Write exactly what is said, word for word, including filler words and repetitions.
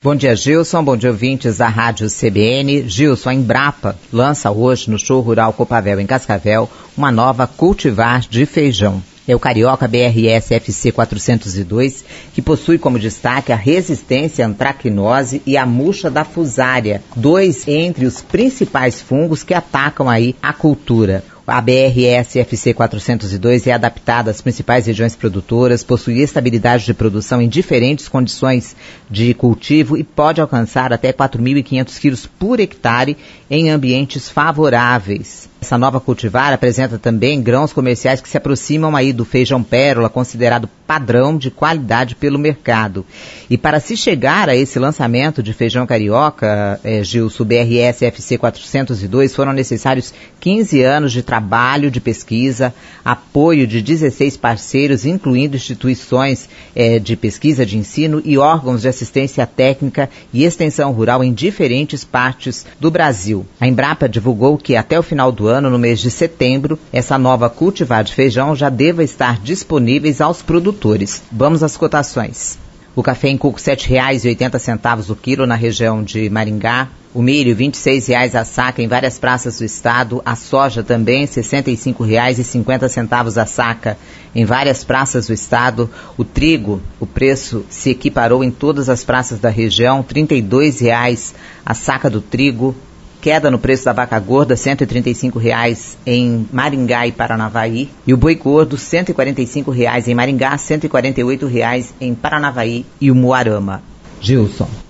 Bom dia, Gilson. Bom dia, ouvintes da Rádio C B N. Gilson, a Embrapa lança hoje no Show Rural Copavel, em Cascavel, uma nova cultivar de feijão. É o Carioca B R S F C quatrocentos e dois, que possui como destaque a resistência à antracnose e a murcha da fusária, dois entre os principais fungos que atacam aí a cultura. A B R S F C quatrocentos e dois é adaptada às principais regiões produtoras, possui estabilidade de produção em diferentes condições de cultivo e pode alcançar até quatro mil e quinhentos quilos por hectare em ambientes favoráveis. Essa nova cultivar apresenta também grãos comerciais que se aproximam aí do feijão pérola, considerado padrão de qualidade pelo mercado. E para se chegar a esse lançamento de feijão carioca, eh, Gilson, B R S F C quatrocentos e dois, foram necessários quinze anos de trabalho de pesquisa, apoio de dezesseis parceiros, incluindo instituições eh, de pesquisa, de ensino e órgãos de assistência técnica e extensão rural em diferentes partes do Brasil. A Embrapa divulgou que até o final do ano, no mês de setembro, essa nova cultivar de feijão já deva estar disponíveis aos produtores. Vamos às cotações. O café em coco sete reais e oitenta centavos o quilo na região de Maringá. O milho vinte e seis reais a saca em várias praças do estado. A soja também sessenta e cinco reais e cinquenta centavos a saca em várias praças do estado. O trigo, o preço se equiparou em todas as praças da região, trinta e dois reais a saca do trigo. Queda no preço da vaca gorda, cento e trinta e cinco reais em Maringá e Paranavaí. E o boi gordo, cento e quarenta e cinco reais em Maringá, cento e quarenta e oito reais em Paranavaí e Umuarama. Gilson.